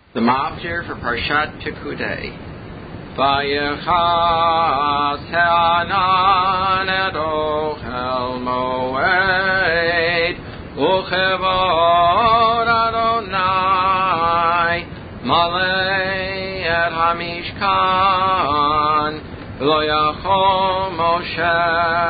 The Mavdir for Parshat Pekudei. Vayechas ha'anan et ochel moed uchevod Adonai malei et hamishkan lo yachol Moshe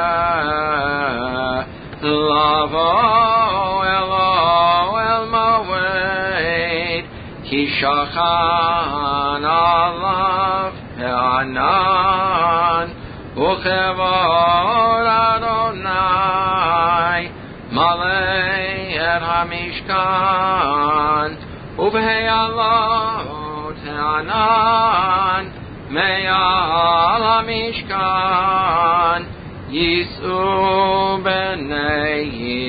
lavo elo el moed ki shachan alav ha'anan uchevod Adonai malei et hamishkan uve'alot ha'anan me'al hamishkan yis'u b'nei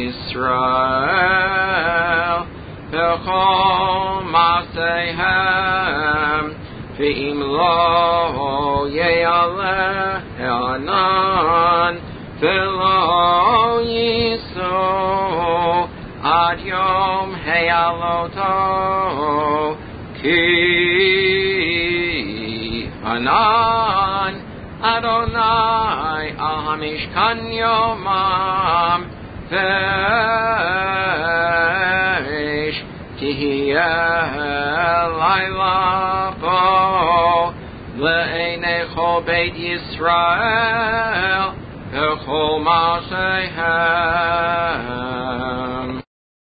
Yisrael b'chol ma'aseihem ve'im lo ye'aleh ha'anan ve'lo yis'u ad yom he'aloto ki anan Adonai al hamishkan yomam ve'esh tihiyeh layla bo le'enei chol beit Yisrael v'chol ma'aseihem.